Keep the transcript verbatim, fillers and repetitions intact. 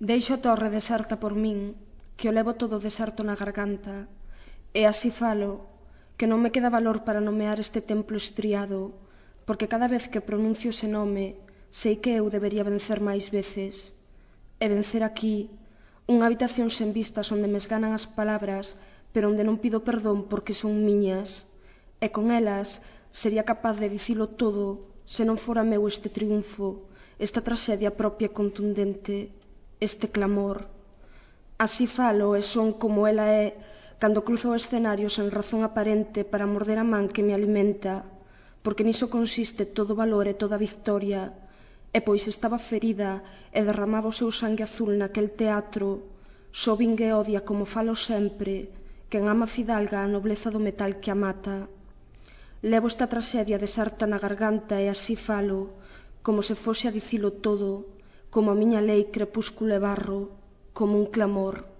Deixo a torre deserta por min, que o levo todo deserto na garganta, e así falo, que non me queda valor para nomear este templo estriado, porque cada vez que pronuncio ese nome, sei que eu debería vencer máis veces. E vencer aquí, unha habitación sen vistas onde me esganan as palabras, pero onde non pido perdón porque son miñas, e con elas sería capaz de dicilo todo se non fora meu este triunfo, esta traxedia propia e contundente, este clamor. Así falo e son como ela é cando cruzo o escenario sen razón aparente para morder a man que me alimenta, porque niso consiste todo o valor e toda a victoria, e pois estaba ferida e derramaba o seu sangue azul naquel teatro, só vingue e odia como falo sempre, quen ama fidalga a nobleza do metal que a mata. Levo esta traxedia deserta na garganta e así falo, como se fose a dicilo todo, como a miña lei crepúsculo e barro, como un clamor.